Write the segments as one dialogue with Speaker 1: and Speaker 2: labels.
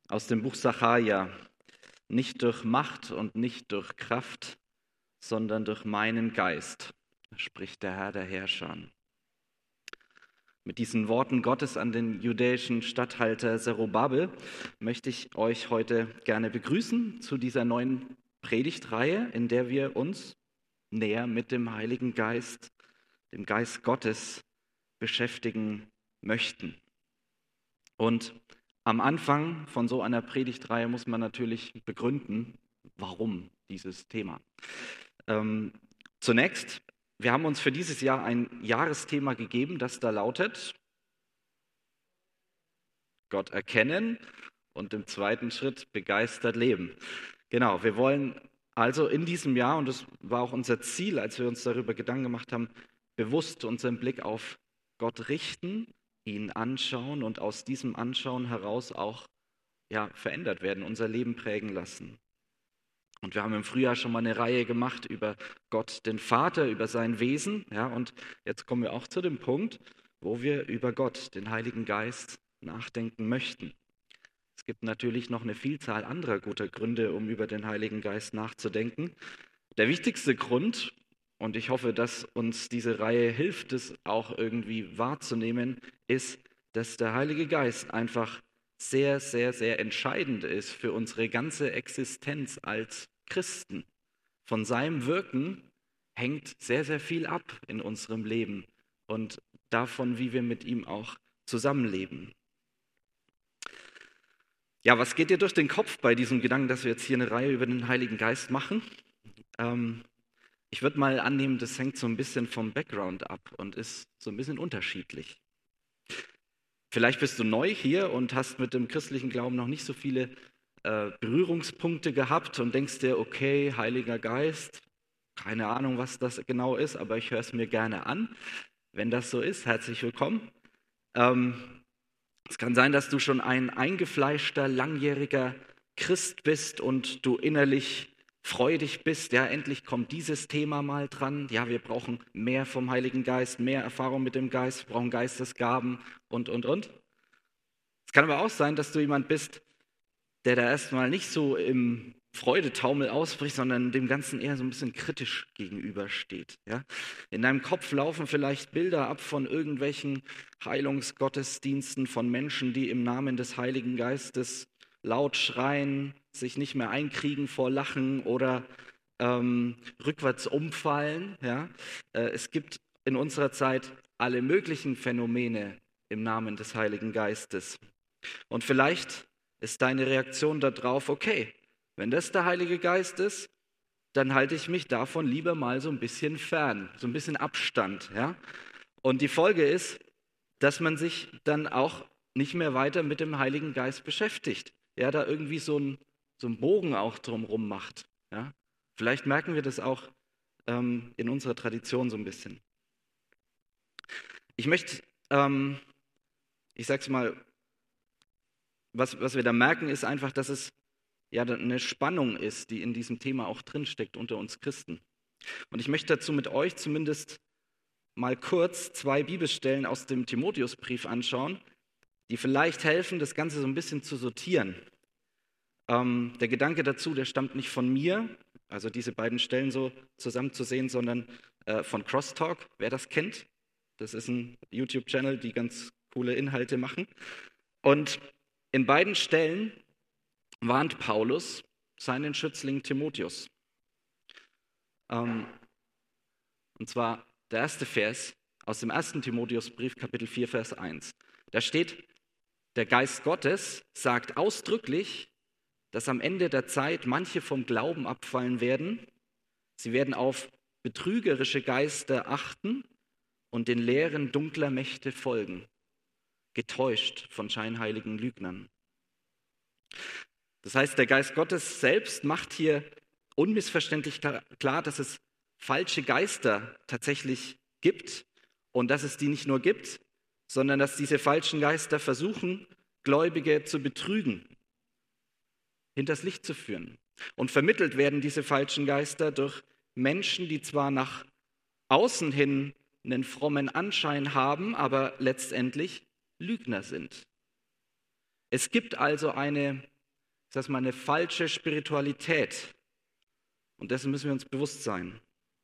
Speaker 1: Aus dem Buch Sacharja. Nicht durch Macht und nicht durch Kraft, sondern durch meinen Geist, spricht der Herr der Herrscher. Mit diesen Worten Gottes an den jüdischen Statthalter Zerubabel möchte ich euch heute gerne begrüßen zu dieser neuen Predigtreihe, in der wir uns näher mit dem Heiligen Geist, dem Geist Gottes beschäftigen möchten. Und am Anfang von so einer Predigtreihe muss man natürlich begründen, warum dieses Thema. Zunächst, wir haben uns für dieses Jahr ein Jahresthema gegeben, das da lautet: Gott erkennen und im zweiten Schritt begeistert leben. Genau, wir wollen also in diesem Jahr, und das war auch unser Ziel, als wir uns darüber Gedanken gemacht haben, bewusst unseren Blick auf Gott richten, ihn anschauen und aus diesem Anschauen heraus auch verändert werden, unser Leben prägen lassen. Und wir haben im Frühjahr schon mal eine Reihe gemacht über Gott, den Vater, über sein Wesen. Ja, und jetzt kommen wir auch zu dem Punkt, wo wir über Gott, den Heiligen Geist, nachdenken möchten. Es gibt natürlich noch eine Vielzahl anderer guter Gründe, um über den Heiligen Geist nachzudenken. Der wichtigste Grund, und ich hoffe, dass uns diese Reihe hilft, es auch irgendwie wahrzunehmen, ist, dass der Heilige Geist einfach sehr, sehr, sehr entscheidend ist für unsere ganze Existenz als Christen. Von seinem Wirken hängt sehr, sehr viel ab in unserem Leben und davon, wie wir mit ihm auch zusammenleben. Ja, was geht dir durch den Kopf bei diesem Gedanken, dass wir jetzt hier eine Reihe über den Heiligen Geist machen? Ich würde mal annehmen, das hängt so ein bisschen vom Background ab und ist so ein bisschen unterschiedlich. Vielleicht bist du neu hier und hast mit dem christlichen Glauben noch nicht so viele Berührungspunkte gehabt und denkst dir, okay, Heiliger Geist, keine Ahnung, was das genau ist, aber ich höre es mir gerne an. Wenn das so ist, herzlich willkommen. Es kann sein, dass du schon ein eingefleischter, langjähriger Christ bist und du innerlich freudig bist. Ja, endlich kommt dieses Thema mal dran. Ja, wir brauchen mehr vom Heiligen Geist, mehr Erfahrung mit dem Geist, wir brauchen Geistesgaben und. Es kann aber auch sein, dass du jemand bist, der da erstmal nicht so im Freudetaumel ausbricht, sondern dem Ganzen eher so ein bisschen kritisch gegenübersteht. Ja? In deinem Kopf laufen vielleicht Bilder ab von irgendwelchen Heilungsgottesdiensten von Menschen, die im Namen des Heiligen Geistes laut schreien, sich nicht mehr einkriegen vor Lachen oder rückwärts umfallen. Ja? Es gibt in unserer Zeit alle möglichen Phänomene im Namen des Heiligen Geistes. Und vielleicht ist deine Reaktion darauf, okay, wenn das der Heilige Geist ist, dann halte ich mich davon lieber mal so ein bisschen fern, so ein bisschen Abstand. Ja? Und die Folge ist, dass man sich dann auch nicht mehr weiter mit dem Heiligen Geist beschäftigt. Ja, da irgendwie so einen Bogen auch drumherum macht. Ja? Vielleicht merken wir das auch in unserer Tradition so ein bisschen. Ich möchte, ich sage es mal, was wir da merken, ist einfach, dass es ja eine Spannung ist, die in diesem Thema auch drinsteckt unter uns Christen. Und ich möchte dazu mit euch zumindest mal kurz 2 Bibelstellen aus dem Timotheusbrief anschauen, die vielleicht helfen, das Ganze so ein bisschen zu sortieren. Der Gedanke dazu, der stammt nicht von mir, also diese beiden Stellen so zusammenzusehen, sondern von Crosstalk, wer das kennt. Das ist ein YouTube-Channel, die ganz coole Inhalte machen. Und in beiden Stellen warnt Paulus seinen Schützling Timotheus. Und zwar der erste Vers aus dem 1. Timotheusbrief, Kapitel 4, Vers 1. Da steht, der Geist Gottes sagt ausdrücklich, dass am Ende der Zeit manche vom Glauben abfallen werden. Sie werden auf betrügerische Geister achten und den Lehren dunkler Mächte folgen, getäuscht von scheinheiligen Lügnern. Das heißt, der Geist Gottes selbst macht hier unmissverständlich klar, dass es falsche Geister tatsächlich gibt und dass es die nicht nur gibt, sondern dass diese falschen Geister versuchen, Gläubige zu betrügen, hinters Licht zu führen. Und vermittelt werden diese falschen Geister durch Menschen, die zwar nach außen hin einen frommen Anschein haben, aber letztendlich Lügner sind. Es gibt also eine das mal, eine falsche Spiritualität. Und dessen müssen wir uns bewusst sein.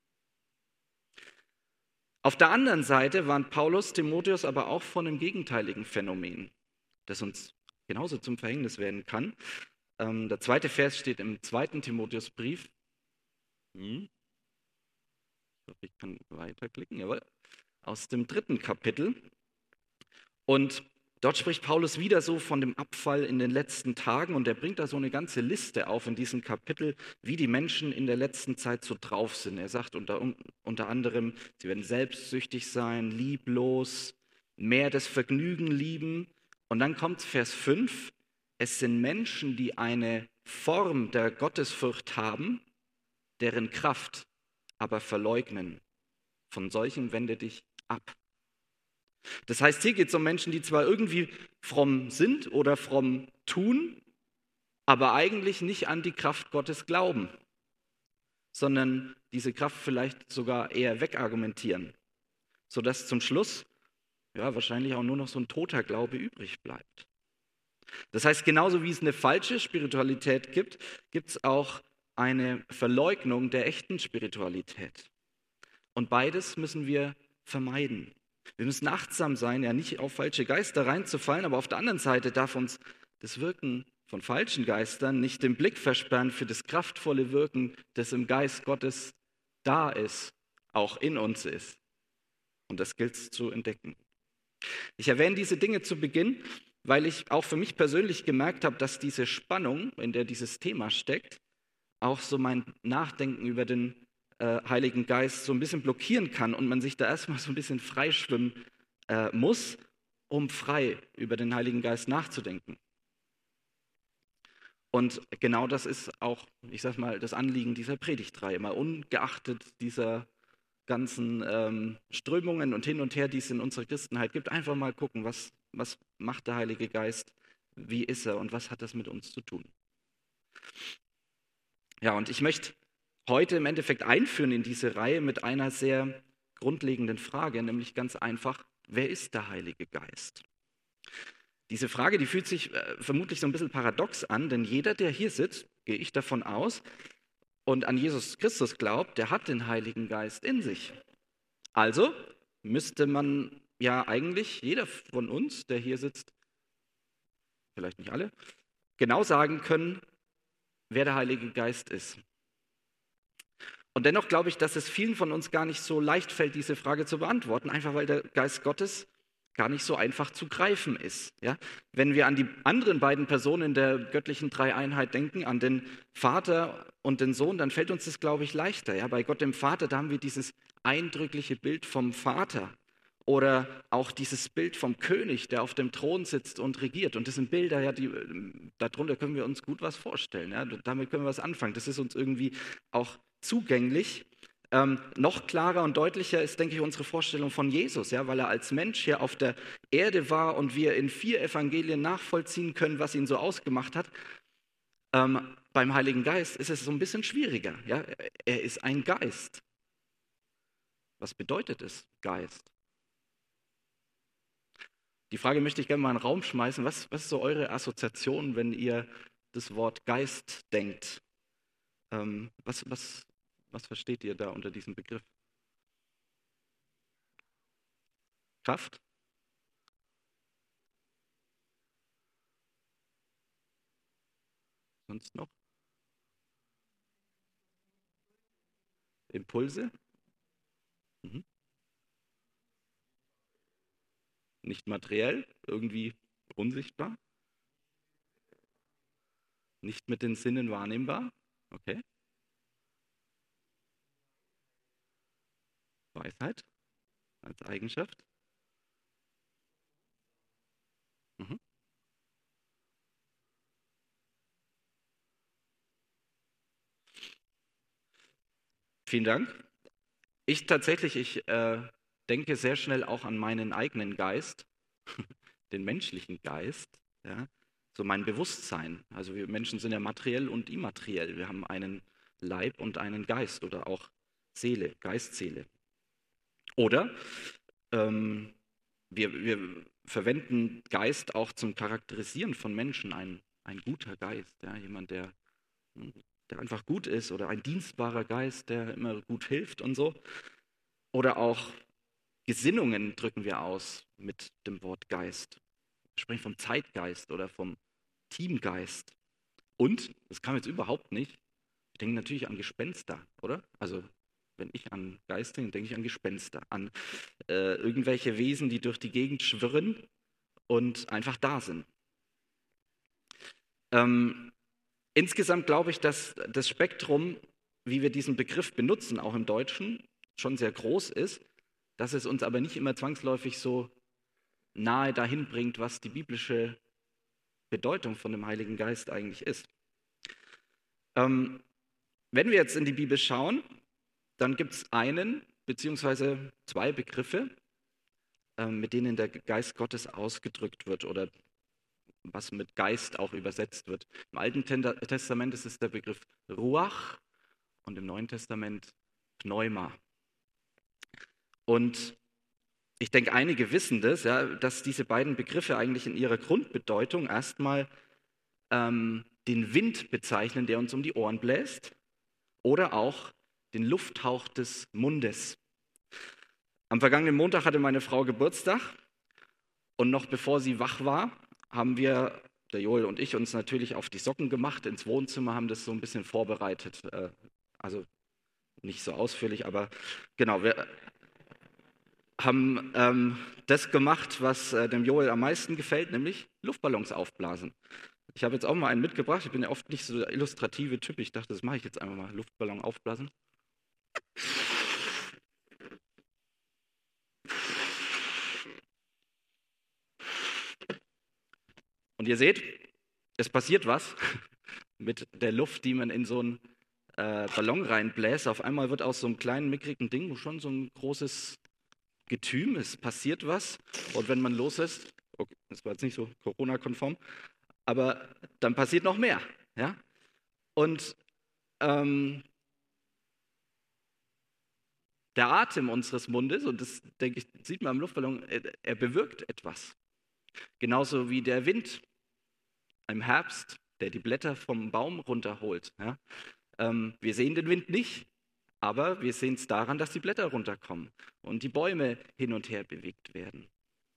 Speaker 1: Auf der anderen Seite warnt Paulus Timotheus aber auch von einem gegenteiligen Phänomen, das uns genauso zum Verhängnis werden kann. Der zweite Vers steht im 2. Timotheusbrief. Ich hoffe, ich kann weiterklicken, jawohl. Aus dem 3. Kapitel. Und dort spricht Paulus wieder so von dem Abfall in den letzten Tagen und er bringt da so eine ganze Liste auf in diesem Kapitel, wie die Menschen in der letzten Zeit so drauf sind. Er sagt unter anderem, sie werden selbstsüchtig sein, lieblos, mehr das Vergnügen lieben. Und dann kommt Vers 5, es sind Menschen, die eine Form der Gottesfurcht haben, deren Kraft aber verleugnen. Von solchen wende dich ab. Das heißt, hier geht es um Menschen, die zwar irgendwie fromm sind oder fromm tun, aber eigentlich nicht an die Kraft Gottes glauben, sondern diese Kraft vielleicht sogar eher wegargumentieren, sodass zum Schluss wahrscheinlich auch nur noch so ein toter Glaube übrig bleibt. Das heißt, genauso wie es eine falsche Spiritualität gibt, gibt es auch eine Verleugnung der echten Spiritualität. Und beides müssen wir vermeiden. Wir müssen achtsam sein, ja nicht auf falsche Geister reinzufallen, aber auf der anderen Seite darf uns das Wirken von falschen Geistern nicht den Blick versperren für das kraftvolle Wirken, das im Geist Gottes da ist, auch in uns ist. Und das gilt es zu entdecken. Ich erwähne diese Dinge zu Beginn, weil ich auch für mich persönlich gemerkt habe, dass diese Spannung, in der dieses Thema steckt, auch so mein Nachdenken über den Heiligen Geist so ein bisschen blockieren kann und man sich da erstmal so ein bisschen freischwimmen muss, um frei über den Heiligen Geist nachzudenken. Und genau das ist auch, ich sag mal, das Anliegen dieser Predigtreihe. Mal ungeachtet dieser ganzen Strömungen und hin und her, die es in unserer Christenheit gibt, einfach mal gucken, was macht der Heilige Geist, wie ist er und was hat das mit uns zu tun. Ja, und ich möchte heute im Endeffekt einführen in diese Reihe mit einer sehr grundlegenden Frage, nämlich ganz einfach, wer ist der Heilige Geist? Diese Frage, die fühlt sich vermutlich so ein bisschen paradox an, denn jeder, der hier sitzt, gehe ich davon aus, und an Jesus Christus glaubt, der hat den Heiligen Geist in sich. Also müsste man ja eigentlich, jeder von uns, der hier sitzt, vielleicht nicht alle, genau sagen können, wer der Heilige Geist ist. Und dennoch glaube ich, dass es vielen von uns gar nicht so leicht fällt, diese Frage zu beantworten, einfach weil der Geist Gottes gar nicht so einfach zu greifen ist. Ja? Wenn wir an die anderen beiden Personen der göttlichen Dreieinheit denken, an den Vater und den Sohn, dann fällt uns das, glaube ich, leichter. Ja? Bei Gott dem Vater, da haben wir dieses eindrückliche Bild vom Vater oder auch dieses Bild vom König, der auf dem Thron sitzt und regiert. Und das sind Bilder, ja, darunter können wir uns gut was vorstellen. Ja? Damit können wir was anfangen. Das ist uns irgendwie auch zugänglich. Noch klarer und deutlicher ist, denke ich, unsere Vorstellung von Jesus, ja, weil er als Mensch hier auf der Erde war und wir in 4 Evangelien nachvollziehen können, was ihn so ausgemacht hat. Beim Heiligen Geist ist es so ein bisschen schwieriger. Ja? Er ist ein Geist. Was bedeutet es, Geist? Die Frage möchte ich gerne mal in den Raum schmeißen. Was ist so eure Assoziation, wenn ihr das Wort Geist denkt? Was versteht ihr da unter diesem Begriff? Kraft? Sonst noch? Impulse? Mhm. Nicht materiell, irgendwie unsichtbar? Nicht mit den Sinnen wahrnehmbar? Okay. Weisheit als Eigenschaft? Mhm. Vielen Dank. Ich denke sehr schnell auch an meinen eigenen Geist, den menschlichen Geist, ja, so mein Bewusstsein. Also wir Menschen sind ja materiell und immateriell. Wir haben einen Leib und einen Geist oder auch Seele, Geist-Seele. Oder wir verwenden Geist auch zum Charakterisieren von Menschen, ein ein guter Geist, ja, jemand, der einfach gut ist, oder ein dienstbarer Geist, der immer gut hilft und so. Oder auch Gesinnungen drücken wir aus mit dem Wort Geist. Wir sprechen vom Zeitgeist oder vom Teamgeist. Und, das kam jetzt überhaupt nicht, ich denke natürlich an Gespenster, oder? Also, wenn ich an Geist denke, denke ich an Gespenster, an irgendwelche Wesen, die durch die Gegend schwirren und einfach da sind. Insgesamt glaube ich, dass das Spektrum, wie wir diesen Begriff benutzen, auch im Deutschen, schon sehr groß ist, dass es uns aber nicht immer zwangsläufig so nahe dahin bringt, was die biblische Bedeutung von dem Heiligen Geist eigentlich ist. Wenn wir jetzt in die Bibel schauen, dann gibt es einen beziehungsweise zwei Begriffe, mit denen der Geist Gottes ausgedrückt wird oder was mit Geist auch übersetzt wird. Im Alten Testament ist es der Begriff Ruach und im Neuen Testament Pneuma. Und ich denke, einige wissen das, ja, dass diese beiden Begriffe eigentlich in ihrer Grundbedeutung erstmal den Wind bezeichnen, der uns um die Ohren bläst, oder auch den Lufthauch des Mundes. Am vergangenen Montag hatte meine Frau Geburtstag und noch bevor sie wach war, haben wir, der Joel und ich, uns natürlich auf die Socken gemacht, ins Wohnzimmer, haben das so ein bisschen vorbereitet. Also nicht so ausführlich, aber genau, wir haben das gemacht, was dem Joel am meisten gefällt, nämlich Luftballons aufblasen. Ich habe jetzt auch mal einen mitgebracht. Ich bin ja oft nicht so der illustrative Typ. Ich dachte, das mache ich jetzt einfach mal. Luftballon aufblasen. Und ihr seht, es passiert was mit der Luft, die man in so einen Ballon reinbläst. Auf einmal wird aus so einem kleinen, mickrigen Ding schon so ein großes Getüm. Es passiert was. Und wenn man loslässt, okay, das war jetzt nicht so Corona-konform, aber dann passiert noch mehr. Ja? Und der Atem unseres Mundes, und das, denke ich, sieht man im Luftballon, er bewirkt etwas. Genauso wie der Wind im Herbst, der die Blätter vom Baum runterholt. Ja? Wir sehen den Wind nicht, aber wir sehen es daran, dass die Blätter runterkommen und die Bäume hin und her bewegt werden.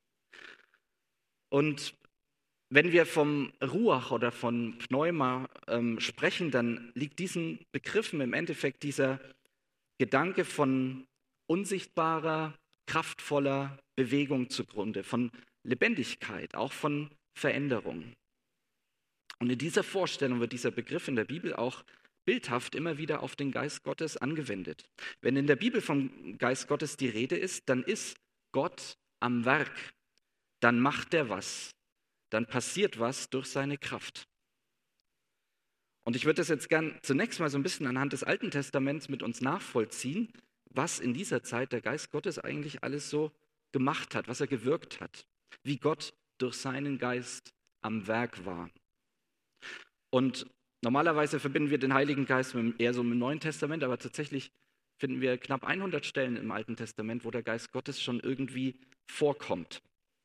Speaker 1: Und wenn wir vom Ruach oder von Pneuma sprechen, dann liegt diesen Begriffen im Endeffekt dieser Gedanke von unsichtbarer, kraftvoller Bewegung zugrunde, von Lebendigkeit, auch von Veränderung. Und in dieser Vorstellung wird dieser Begriff in der Bibel auch bildhaft immer wieder auf den Geist Gottes angewendet. Wenn in der Bibel vom Geist Gottes die Rede ist, dann ist Gott am Werk, dann macht er was, dann passiert was durch seine Kraft. Und ich würde das jetzt gern zunächst mal so ein bisschen anhand des Alten Testaments mit uns nachvollziehen, was in dieser Zeit der Geist Gottes eigentlich alles so gemacht hat, was er gewirkt hat, wie Gott durch seinen Geist am Werk war. Und normalerweise verbinden wir den Heiligen Geist eher so mit dem Neuen Testament, aber tatsächlich finden wir knapp 100 Stellen im Alten Testament, wo der Geist Gottes schon irgendwie vorkommt.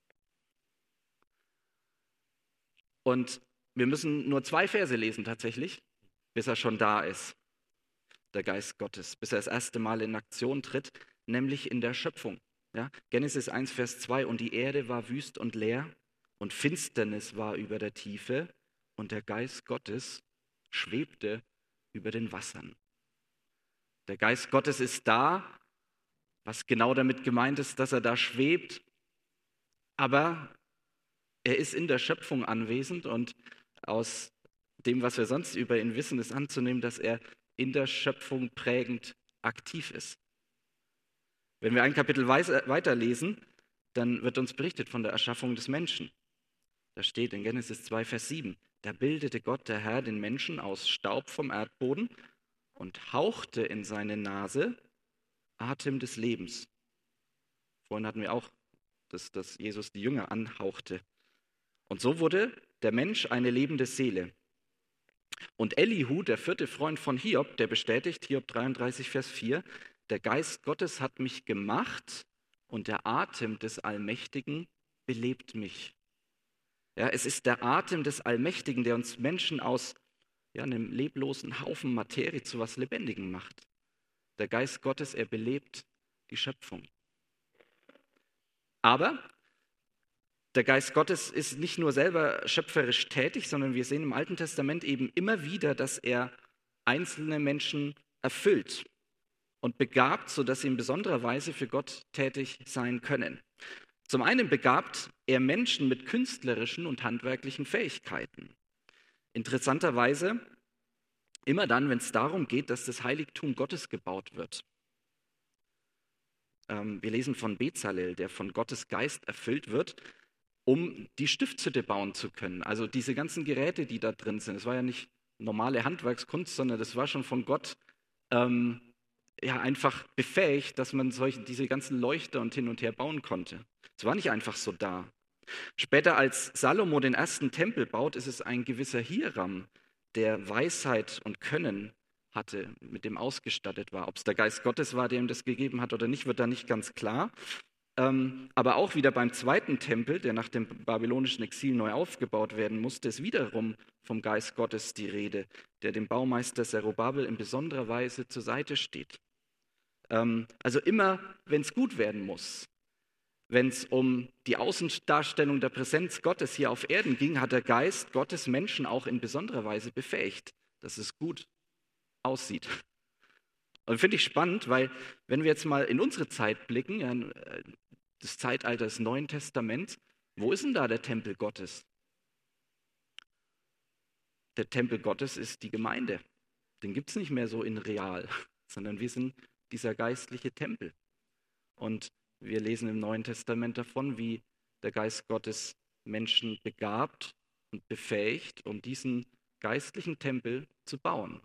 Speaker 1: Und wir müssen nur 2 Verse lesen tatsächlich, bis er schon da ist, der Geist Gottes, bis er das erste Mal in Aktion tritt, nämlich in der Schöpfung. Ja? Genesis 1, Vers 2, und die Erde war wüst und leer und Finsternis war über der Tiefe und der Geist Gottes schwebte über den Wassern. Der Geist Gottes ist da, was genau damit gemeint ist, dass er da schwebt, aber er ist in der Schöpfung anwesend und aus dem, was wir sonst über ihn wissen, ist anzunehmen, dass er in der Schöpfung prägend aktiv ist. Wenn wir ein Kapitel weiterlesen, dann wird uns berichtet von der Erschaffung des Menschen. Da steht in Genesis 2, Vers 7, da bildete Gott, der Herr, den Menschen aus Staub vom Erdboden und hauchte in seine Nase Atem des Lebens. Vorhin hatten wir auch, dass Jesus die Jünger anhauchte. Und so wurde der Mensch eine lebende Seele. Und Elihu, der 4. Freund von Hiob, der bestätigt, Hiob 33, Vers 4, der Geist Gottes hat mich gemacht und der Atem des Allmächtigen belebt mich. Ja, es ist der Atem des Allmächtigen, der uns Menschen aus einem leblosen Haufen Materie zu was Lebendigem macht. Der Geist Gottes, er belebt die Schöpfung. Aber der Geist Gottes ist nicht nur selber schöpferisch tätig, sondern wir sehen im Alten Testament eben immer wieder, dass er einzelne Menschen erfüllt und begabt, sodass sie in besonderer Weise für Gott tätig sein können. Zum einen begabt er Menschen mit künstlerischen und handwerklichen Fähigkeiten. Interessanterweise immer dann, wenn es darum geht, dass das Heiligtum Gottes gebaut wird. Wir lesen von Bezalel, der von Gottes Geist erfüllt wird, um die Stiftshütte bauen zu können. Also diese ganzen Geräte, die da drin sind, das war ja nicht normale Handwerkskunst, sondern das war schon von Gott einfach befähigt, dass man diese ganzen Leuchter und hin und her bauen konnte. Es war nicht einfach so da. Später, als Salomo den ersten Tempel baut, ist es ein gewisser Hiram, der Weisheit und Können hatte, mit dem ausgestattet war. Ob es der Geist Gottes war, der ihm das gegeben hat oder nicht, wird da nicht ganz klar. Aber auch wieder beim zweiten Tempel, der nach dem babylonischen Exil neu aufgebaut werden musste, ist wiederum vom Geist Gottes die Rede, der dem Baumeister Zerubabel in besonderer Weise zur Seite steht. Also immer, wenn es gut werden muss, wenn es um die Außendarstellung der Präsenz Gottes hier auf Erden ging, hat der Geist Gottes Menschen auch in besonderer Weise befähigt, dass es gut aussieht. Und finde ich spannend, weil wenn wir jetzt mal in unsere Zeit blicken, das Zeitalter des Neuen Testaments, wo ist denn da der Tempel Gottes? Der Tempel Gottes ist die Gemeinde. Den gibt es nicht mehr so in real, sondern wir sind dieser geistliche Tempel. Und wir lesen im Neuen Testament davon, wie der Geist Gottes Menschen begabt und befähigt, um diesen geistlichen Tempel zu bauen.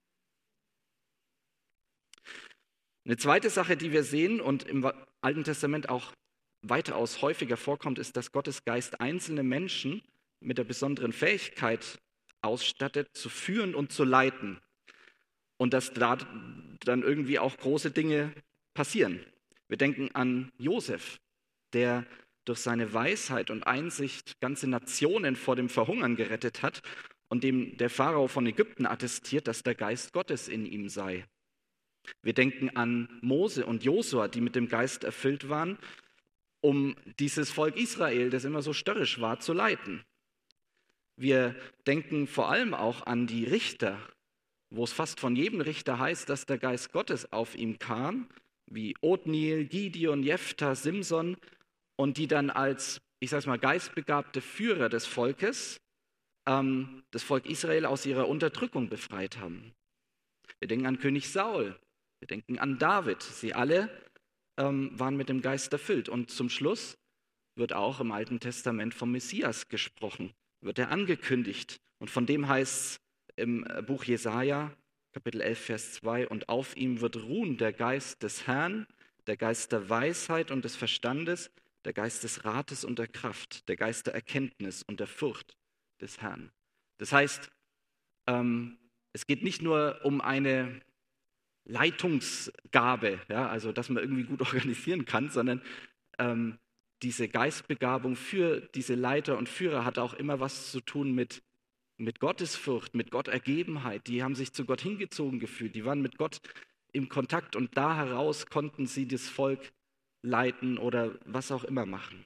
Speaker 1: Eine zweite Sache, die wir sehen und im Alten Testament auch weitaus häufiger vorkommt, ist, dass Gottes Geist einzelne Menschen mit der besonderen Fähigkeit ausstattet, zu führen und zu leiten. Und dass da dann irgendwie auch große Dinge passieren. Wir denken an Josef, der durch seine Weisheit und Einsicht ganze Nationen vor dem Verhungern gerettet hat und dem der Pharao von Ägypten attestiert, dass der Geist Gottes in ihm sei. Wir denken an Mose und Josua, die mit dem Geist erfüllt waren, um dieses Volk Israel, das immer so störrisch war, zu leiten. Wir denken vor allem auch an die Richter, wo es fast von jedem Richter heißt, dass der Geist Gottes auf ihm kam, wie Othniel, Gideon, Jephthah, Simson, und die dann als, geistbegabte Führer des Volkes das Volk Israel aus ihrer Unterdrückung befreit haben. Wir denken an König Saul, wir denken an David. Sie alle waren mit dem Geist erfüllt. Und zum Schluss wird auch im Alten Testament vom Messias gesprochen, wird er angekündigt. Und von dem heißt es im Buch Jesaja, Kapitel 11, Vers 2, und auf ihm wird ruhen der Geist des Herrn, der Geist der Weisheit und des Verstandes, der Geist des Rates und der Kraft, der Geist der Erkenntnis und der Furcht des Herrn. Das heißt, es geht nicht nur um eine Leitungsgabe, also dass man irgendwie gut organisieren kann, sondern diese Geistbegabung für diese Leiter und Führer hat auch immer was zu tun mit Gottesfurcht, mit Gottergebenheit. Die haben sich zu Gott hingezogen gefühlt, die waren mit Gott im Kontakt und da heraus konnten sie das Volk leiten oder was auch immer machen.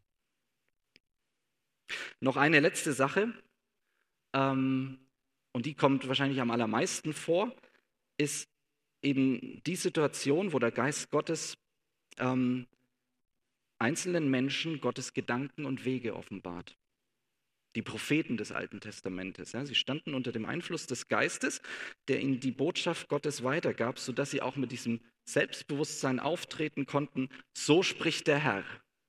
Speaker 1: Noch eine letzte Sache, und die kommt wahrscheinlich am allermeisten vor, ist eben die Situation, wo der Geist Gottes einzelnen Menschen Gottes Gedanken und Wege offenbart. Die Propheten des Alten Testamentes, sie standen unter dem Einfluss des Geistes, der ihnen die Botschaft Gottes weitergab, sodass sie auch mit diesem Selbstbewusstsein auftreten konnten, so spricht der Herr.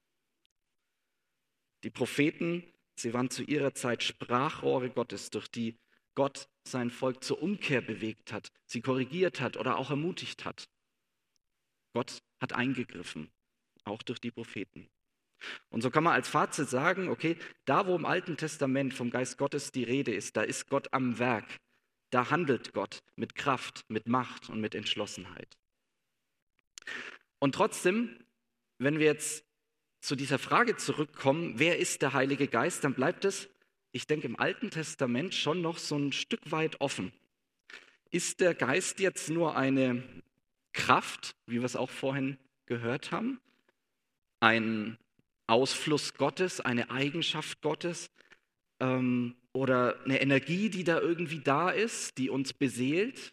Speaker 1: Die Propheten, sie waren zu ihrer Zeit Sprachrohre Gottes, durch die Gott sein Volk zur Umkehr bewegt hat, sie korrigiert hat oder auch ermutigt hat. Gott hat eingegriffen, auch durch die Propheten. Und so kann man als Fazit sagen, okay, da wo im Alten Testament vom Geist Gottes die Rede ist, da ist Gott am Werk. Da handelt Gott mit Kraft, mit Macht und mit Entschlossenheit. Und trotzdem, wenn wir jetzt zu dieser Frage zurückkommen, wer ist der Heilige Geist, dann bleibt es ich denke, im Alten Testament schon noch so ein Stück weit offen. Ist der Geist jetzt nur eine Kraft, wie wir es auch vorhin gehört haben, ein Ausfluss Gottes, eine Eigenschaft Gottes oder eine Energie, die da irgendwie da ist, die uns beseelt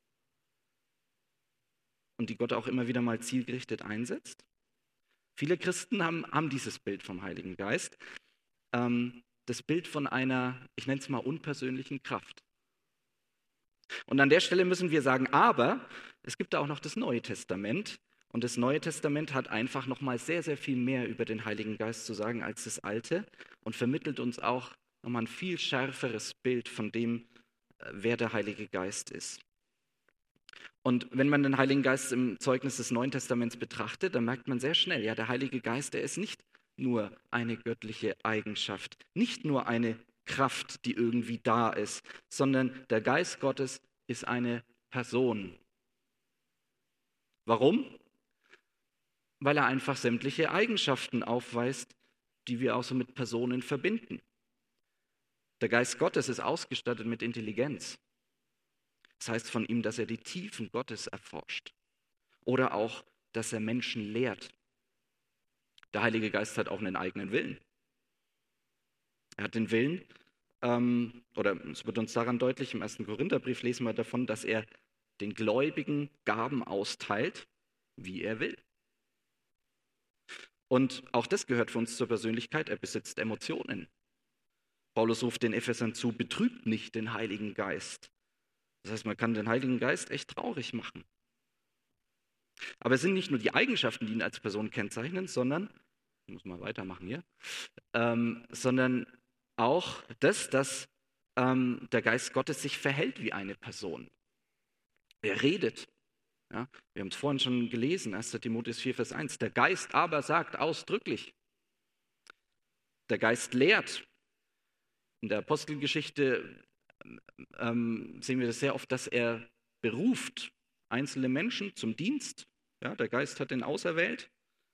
Speaker 1: und die Gott auch immer wieder mal zielgerichtet einsetzt? Viele Christen haben dieses Bild vom Heiligen Geist, das Bild von einer, ich nenne es mal, unpersönlichen Kraft. Und an der Stelle müssen wir sagen, aber es gibt da auch noch das Neue Testament. Und das Neue Testament hat einfach nochmal sehr, sehr viel mehr über den Heiligen Geist zu sagen als das Alte und vermittelt uns auch nochmal ein viel schärferes Bild von dem, wer der Heilige Geist ist. Und wenn man den Heiligen Geist im Zeugnis des Neuen Testaments betrachtet, dann merkt man sehr schnell, ja, der Heilige Geist, der ist nicht nur eine göttliche Eigenschaft, nicht nur eine Kraft, die irgendwie da ist, sondern der Geist Gottes ist eine Person. Warum? Weil er einfach sämtliche Eigenschaften aufweist, die wir auch so mit Personen verbinden. Der Geist Gottes ist ausgestattet mit Intelligenz. Das heißt von ihm, dass er die Tiefen Gottes erforscht oder auch, dass er Menschen lehrt. Der Heilige Geist hat auch einen eigenen Willen. Er hat den Willen, oder es wird uns daran deutlich, im 1. Korintherbrief lesen wir davon, dass er den Gläubigen Gaben austeilt, wie er will. Und auch das gehört für uns zur Persönlichkeit, er besitzt Emotionen. Paulus ruft den Ephesern zu, betrübt nicht den Heiligen Geist. Das heißt, man kann den Heiligen Geist echt traurig machen. Aber es sind nicht nur die Eigenschaften, die ihn als Person kennzeichnen, sondern, ich muss mal weitermachen hier, sondern auch das, dass der Geist Gottes sich verhält wie eine Person. Er redet. Ja, wir haben es vorhin schon gelesen, 1. Timotheus 4, Vers 1. Der Geist aber sagt ausdrücklich, der Geist lehrt. In der Apostelgeschichte sehen wir das sehr oft, dass er beruft einzelne Menschen zum Dienst. Ja, der Geist hat ihn auserwählt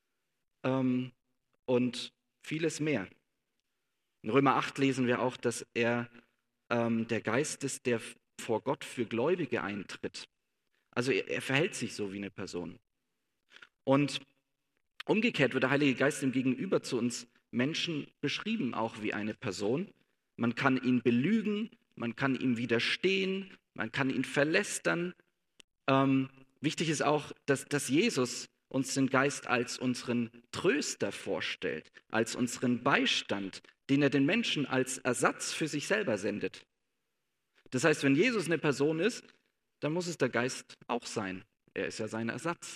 Speaker 1: und vieles mehr. In Römer 8 lesen wir auch, dass er der Geist ist, der vor Gott für Gläubige eintritt. Also er verhält sich so wie eine Person. Und umgekehrt wird der Heilige Geist im Gegenüber zu uns Menschen beschrieben, auch wie eine Person. Man kann ihn belügen, man kann ihm widerstehen, man kann ihn verlästern. Wichtig ist auch, dass Jesus uns den Geist als unseren Tröster vorstellt, als unseren Beistand, den er den Menschen als Ersatz für sich selber sendet. Das heißt, wenn Jesus eine Person ist, dann muss es der Geist auch sein. Er ist ja sein Ersatz.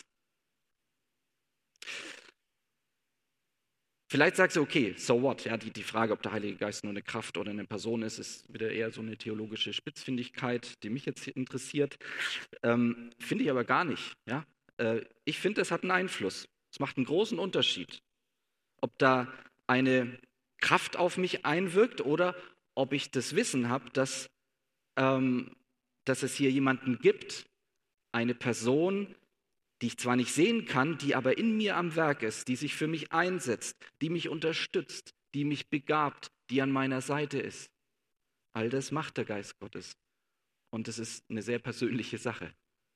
Speaker 1: Vielleicht sagst du, okay, so what? Ja, die Frage, ob der Heilige Geist nur eine Kraft oder eine Person ist, ist wieder eher so eine theologische Spitzfindigkeit, die mich jetzt interessiert. Finde ich aber gar nicht. Ja? Ich finde, es hat einen Einfluss. Es macht einen großen Unterschied, ob da eine Kraft auf mich einwirkt oder ob ich das Wissen habe, dass es hier jemanden gibt, eine Person, die ich zwar nicht sehen kann, die aber in mir am Werk ist, die sich für mich einsetzt, die mich unterstützt, die mich begabt, die an meiner Seite ist. All das macht der Geist Gottes. Und es ist eine sehr persönliche Sache.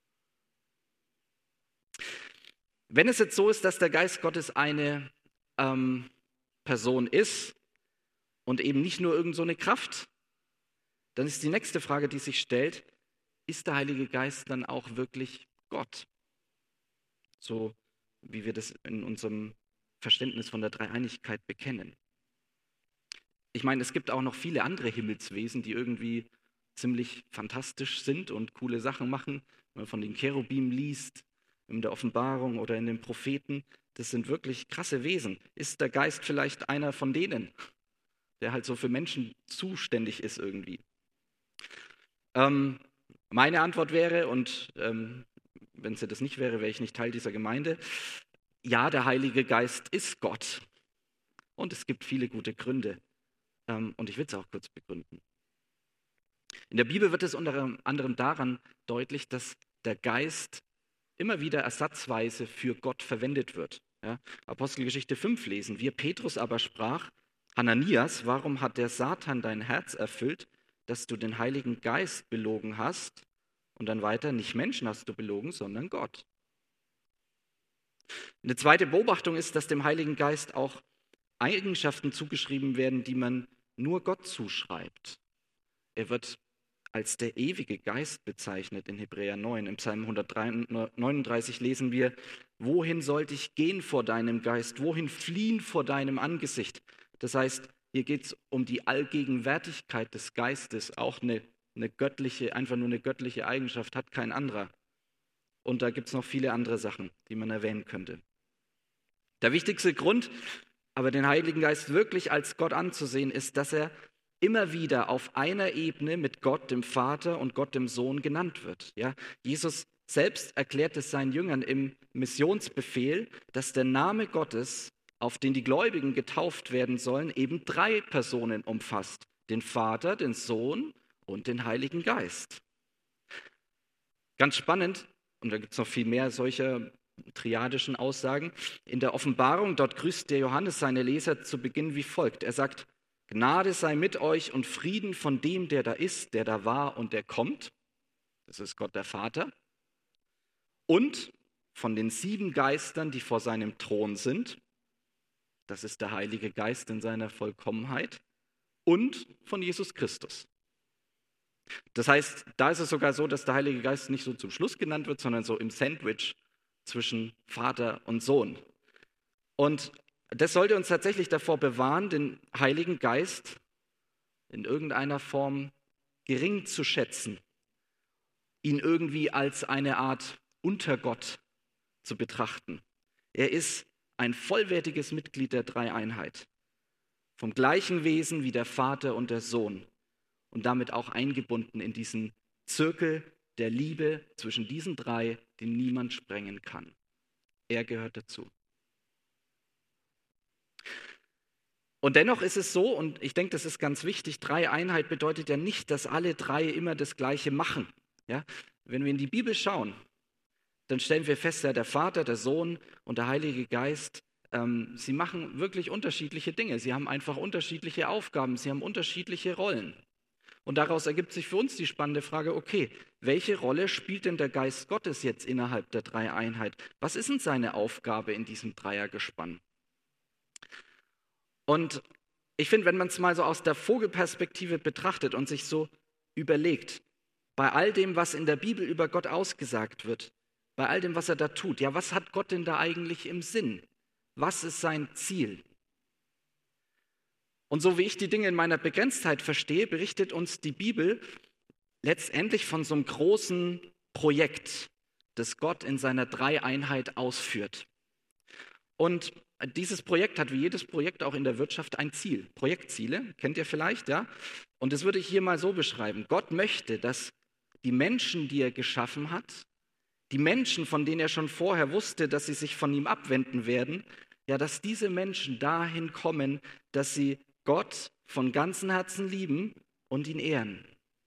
Speaker 1: Wenn es jetzt so ist, dass der Geist Gottes eine Person ist und eben nicht nur irgend so eine Kraft, dann ist die nächste Frage, die sich stellt, ist der Heilige Geist dann auch wirklich Gott? So wie wir das in unserem Verständnis von der Dreieinigkeit bekennen. Ich meine, es gibt auch noch viele andere Himmelswesen, die irgendwie ziemlich fantastisch sind und coole Sachen machen. Wenn man von den Cherubim liest, in der Offenbarung oder in den Propheten, das sind wirklich krasse Wesen. Ist der Geist vielleicht einer von denen, der halt so für Menschen zuständig ist irgendwie? Meine Antwort wäre, und wenn sie das nicht wäre, wäre ich nicht Teil dieser Gemeinde. Ja, der Heilige Geist ist Gott. Und es gibt viele gute Gründe. Und ich will es auch kurz begründen. In der Bibel wird es unter anderem daran deutlich, dass der Geist immer wieder ersatzweise für Gott verwendet wird. Ja, Apostelgeschichte 5 lesen wir. Petrus aber sprach, Hananias, warum hat der Satan dein Herz erfüllt, dass du den Heiligen Geist belogen hast? Und dann weiter, nicht Menschen hast du belogen, sondern Gott. Eine zweite Beobachtung ist, dass dem Heiligen Geist auch Eigenschaften zugeschrieben werden, die man nur Gott zuschreibt. Er wird als der ewige Geist bezeichnet in Hebräer 9. Im Psalm 139 lesen wir, wohin sollte ich gehen vor deinem Geist? Wohin fliehen vor deinem Angesicht? Das heißt, hier geht es um die Allgegenwärtigkeit des Geistes, auch eine göttliche, einfach nur eine göttliche Eigenschaft, hat kein anderer. Und da gibt es noch viele andere Sachen, die man erwähnen könnte. Der wichtigste Grund, aber den Heiligen Geist wirklich als Gott anzusehen, ist, dass er immer wieder auf einer Ebene mit Gott, dem Vater und Gott, dem Sohn genannt wird. Ja? Jesus selbst erklärt es seinen Jüngern im Missionsbefehl, dass der Name Gottes, auf den die Gläubigen getauft werden sollen, eben 3 Personen umfasst. Den Vater, den Sohn und den Heiligen Geist. Ganz spannend, und da gibt es noch viel mehr solcher triadischen Aussagen. In der Offenbarung, dort grüßt der Johannes seine Leser zu Beginn wie folgt. Er sagt, Gnade sei mit euch und Frieden von dem, der da ist, der da war und der kommt. Das ist Gott der Vater. Und von den 7 Geistern, die vor seinem Thron sind. Das ist der Heilige Geist in seiner Vollkommenheit. Und von Jesus Christus. Das heißt, da ist es sogar so, dass der Heilige Geist nicht so zum Schluss genannt wird, sondern so im Sandwich zwischen Vater und Sohn. Und das sollte uns tatsächlich davor bewahren, den Heiligen Geist in irgendeiner Form gering zu schätzen, ihn irgendwie als eine Art Untergott zu betrachten. Er ist ein vollwertiges Mitglied der Dreieinheit, vom gleichen Wesen wie der Vater und der Sohn und damit auch eingebunden in diesen Zirkel der Liebe zwischen diesen 3, den niemand sprengen kann. Er gehört dazu. Und dennoch ist es so, und ich denke, das ist ganz wichtig, Dreieinheit bedeutet ja nicht, dass alle 3 immer das Gleiche machen. Ja? Wenn wir in die Bibel schauen, dann stellen wir fest, ja, der Vater, der Sohn und der Heilige Geist, sie machen wirklich unterschiedliche Dinge. Sie haben einfach unterschiedliche Aufgaben, sie haben unterschiedliche Rollen. Und daraus ergibt sich für uns die spannende Frage, okay, welche Rolle spielt denn der Geist Gottes jetzt innerhalb der Dreieinheit? Was ist denn seine Aufgabe in diesem Dreiergespann? Und ich finde, wenn man es mal so aus der Vogelperspektive betrachtet und sich so überlegt, bei all dem, was in der Bibel über Gott ausgesagt wird, bei all dem, was er da tut, ja, was hat Gott denn da eigentlich im Sinn? Was ist sein Ziel? Und so wie ich die Dinge in meiner Begrenztheit verstehe, berichtet uns die Bibel letztendlich von so einem großen Projekt, das Gott in seiner Dreieinheit ausführt. Und dieses Projekt hat wie jedes Projekt auch in der Wirtschaft ein Ziel. Projektziele, kennt ihr vielleicht, ja? Und das würde ich hier mal so beschreiben. Gott möchte, dass die Menschen, die er geschaffen hat, die Menschen, von denen er schon vorher wusste, dass sie sich von ihm abwenden werden, ja, dass diese Menschen dahin kommen, dass sie Gott von ganzem Herzen lieben und ihn ehren.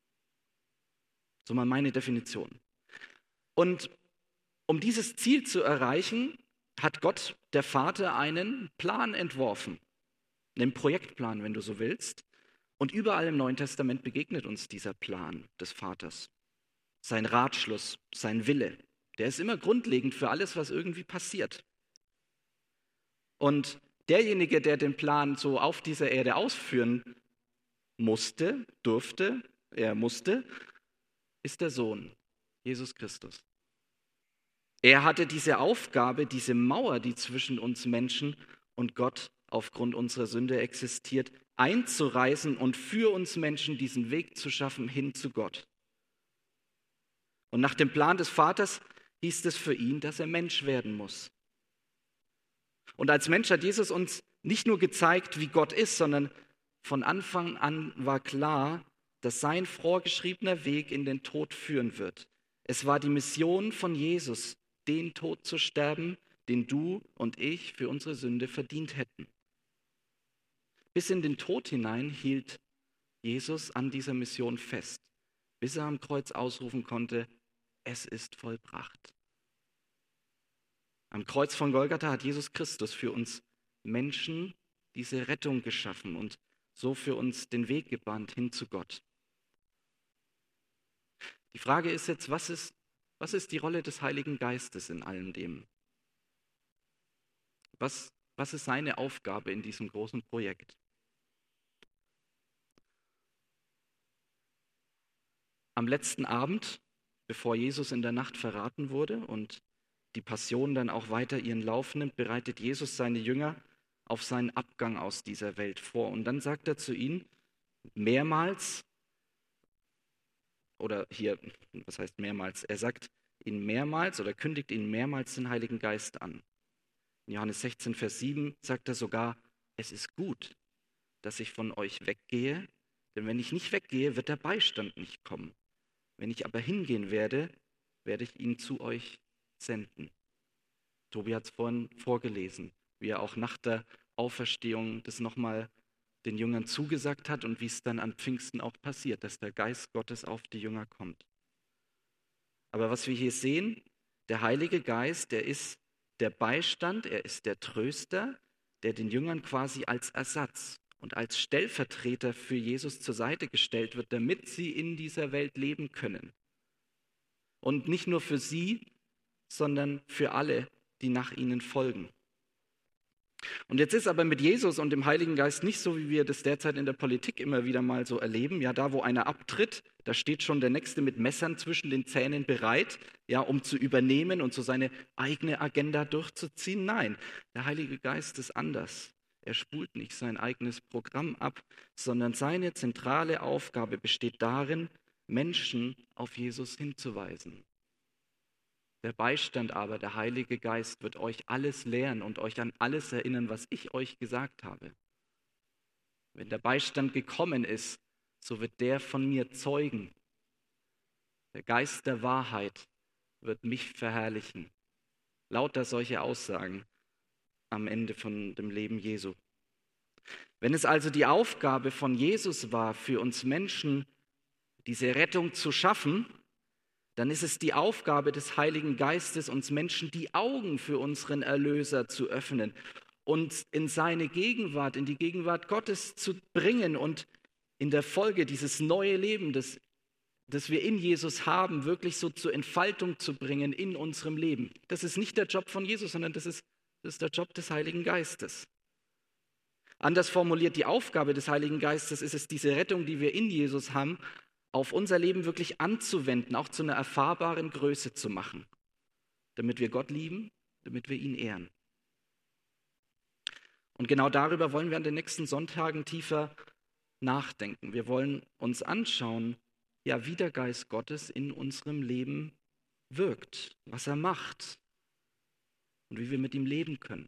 Speaker 1: So mal meine Definition. Und um dieses Ziel zu erreichen, hat Gott, der Vater, einen Plan entworfen. Einen Projektplan, wenn du so willst. Und überall im Neuen Testament begegnet uns dieser Plan des Vaters. Sein Ratschluss, sein Wille, der ist immer grundlegend für alles, was irgendwie passiert. Und derjenige, der den Plan so auf dieser Erde ausführen musste, ist der Sohn, Jesus Christus. Er hatte diese Aufgabe, diese Mauer, die zwischen uns Menschen und Gott aufgrund unserer Sünde existiert, einzureißen und für uns Menschen diesen Weg zu schaffen hin zu Gott. Und nach dem Plan des Vaters hieß es für ihn, dass er Mensch werden muss. Und als Mensch hat Jesus uns nicht nur gezeigt, wie Gott ist, sondern von Anfang an war klar, dass sein vorgeschriebener Weg in den Tod führen wird. Es war die Mission von Jesus, den Tod zu sterben, den du und ich für unsere Sünde verdient hätten. Bis in den Tod hinein hielt Jesus an dieser Mission fest, bis er am Kreuz ausrufen konnte, es ist vollbracht. Am Kreuz von Golgatha hat Jesus Christus für uns Menschen diese Rettung geschaffen und so für uns den Weg gebahnt hin zu Gott. Die Frage ist jetzt, was ist die Rolle des Heiligen Geistes in allem dem? Was ist seine Aufgabe in diesem großen Projekt? Am letzten Abend, bevor Jesus in der Nacht verraten wurde und die Passion dann auch weiter ihren Lauf nimmt, bereitet Jesus seine Jünger auf seinen Abgang aus dieser Welt vor. Und dann sagt er zu ihnen mehrmals, oder hier, was heißt mehrmals? Er sagt ihnen mehrmals oder kündigt ihnen mehrmals den Heiligen Geist an. In Johannes 16, Vers 7 sagt er sogar, es ist gut, dass ich von euch weggehe, denn wenn ich nicht weggehe, wird der Beistand nicht kommen. Wenn ich aber hingehen werde, werde ich ihn zu euch senden. Tobi hat es vorhin vorgelesen, wie er auch nach der Auferstehung das nochmal den Jüngern zugesagt hat und wie es dann an Pfingsten auch passiert, dass der Geist Gottes auf die Jünger kommt. Aber was wir hier sehen, der Heilige Geist, der ist der Beistand, er ist der Tröster, der den Jüngern quasi als Ersatz und als Stellvertreter für Jesus zur Seite gestellt wird, damit sie in dieser Welt leben können. Und nicht nur für sie, sondern für alle, die nach ihnen folgen. Und jetzt ist aber mit Jesus und dem Heiligen Geist nicht so, wie wir das derzeit in der Politik immer wieder mal so erleben. Ja, da wo einer abtritt, da steht schon der Nächste mit Messern zwischen den Zähnen bereit, ja, um zu übernehmen und so seine eigene Agenda durchzuziehen. Nein, der Heilige Geist ist anders. Er spult nicht sein eigenes Programm ab, sondern seine zentrale Aufgabe besteht darin, Menschen auf Jesus hinzuweisen. Der Beistand aber, der Heilige Geist, wird euch alles lehren und euch an alles erinnern, was ich euch gesagt habe. Wenn der Beistand gekommen ist, so wird der von mir zeugen. Der Geist der Wahrheit wird mich verherrlichen. Lauter solche Aussagen am Ende von dem Leben Jesu. Wenn es also die Aufgabe von Jesus war, für uns Menschen diese Rettung zu schaffen, dann ist es die Aufgabe des Heiligen Geistes, uns Menschen die Augen für unseren Erlöser zu öffnen, uns in seine Gegenwart, in die Gegenwart Gottes zu bringen und in der Folge dieses neue Leben, das wir in Jesus haben, wirklich so zur Entfaltung zu bringen in unserem Leben. Das ist nicht der Job von Jesus, sondern das ist der Job des Heiligen Geistes. Anders formuliert, die Aufgabe des Heiligen Geistes ist es, diese Rettung, die wir in Jesus haben, auf unser Leben wirklich anzuwenden, auch zu einer erfahrbaren Größe zu machen, damit wir Gott lieben, damit wir ihn ehren. Und genau darüber wollen wir an den nächsten Sonntagen tiefer nachdenken. Wir wollen uns anschauen, ja, wie der Geist Gottes in unserem Leben wirkt, was er macht und wie wir mit ihm leben können.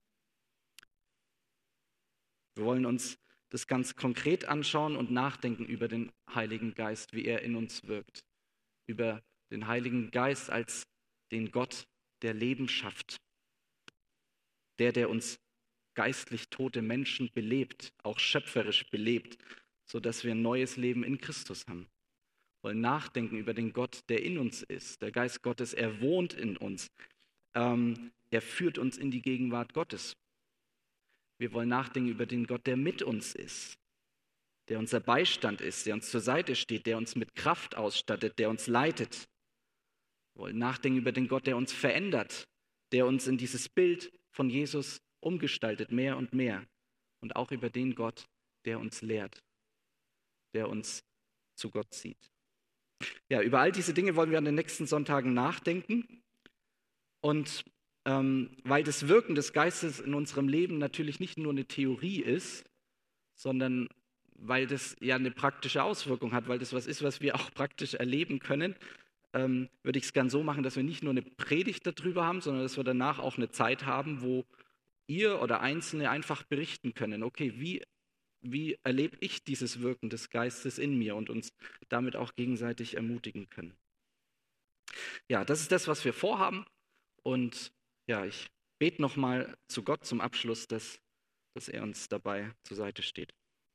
Speaker 1: Wir wollen uns das ganz konkret anschauen und nachdenken über den Heiligen Geist, wie er in uns wirkt. Über den Heiligen Geist als den Gott, der Leben schafft. Der uns geistlich tote Menschen belebt, auch schöpferisch belebt, sodass wir ein neues Leben in Christus haben. Wir wollen nachdenken über den Gott, der in uns ist. Der Geist Gottes, er wohnt in uns. Er führt uns in die Gegenwart Gottes. Wir wollen nachdenken über den Gott, der mit uns ist, der unser Beistand ist, der uns zur Seite steht, der uns mit Kraft ausstattet, der uns leitet. Wir wollen nachdenken über den Gott, der uns verändert, der uns in dieses Bild von Jesus umgestaltet, mehr und mehr. Und auch über den Gott, der uns lehrt, der uns zu Gott zieht. Ja, über all diese Dinge wollen wir an den nächsten Sonntagen nachdenken. Und weil das Wirken des Geistes in unserem Leben natürlich nicht nur eine Theorie ist, sondern weil das ja eine praktische Auswirkung hat, weil das was ist, was wir auch praktisch erleben können, würde ich es gern so machen, dass wir nicht nur eine Predigt darüber haben, sondern dass wir danach auch eine Zeit haben, wo ihr oder Einzelne einfach berichten können, okay, wie erlebe ich dieses Wirken des Geistes in mir und uns damit auch gegenseitig ermutigen können. Ja, das ist das, was wir vorhaben. Und ja, ich bete nochmal zu Gott zum Abschluss, dass er uns dabei zur Seite steht.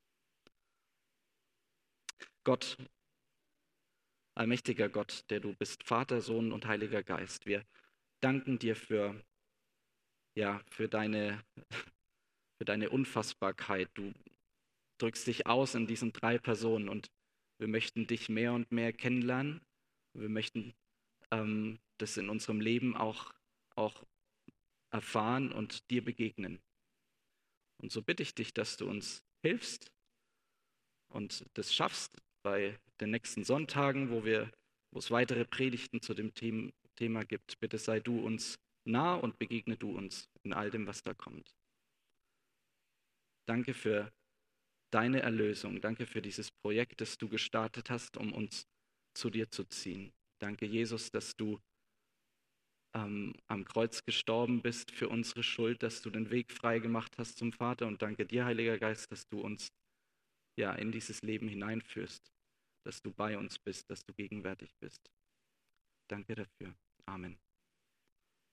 Speaker 1: Gott, allmächtiger Gott, der du bist, Vater, Sohn und Heiliger Geist, wir danken dir für deine für deine Unfassbarkeit. Du drückst dich aus in diesen 3 Personen und wir möchten dich mehr und mehr kennenlernen. Wir möchten das in unserem Leben auch erfahren und dir begegnen. Und so bitte ich dich, dass du uns hilfst und das schaffst bei den nächsten Sonntagen, wo es weitere Predigten zu dem Thema gibt. Bitte sei du uns nah und begegne du uns in all dem, was da kommt. Danke für deine Erlösung. Danke für dieses Projekt, das du gestartet hast, um uns zu dir zu ziehen. Danke, Jesus, dass du am Kreuz gestorben bist für unsere Schuld, dass du den Weg frei gemacht hast zum Vater. Und danke dir, Heiliger Geist, dass du uns ja in dieses Leben hineinführst, dass du bei uns bist, dass du gegenwärtig bist. Danke dafür. Amen.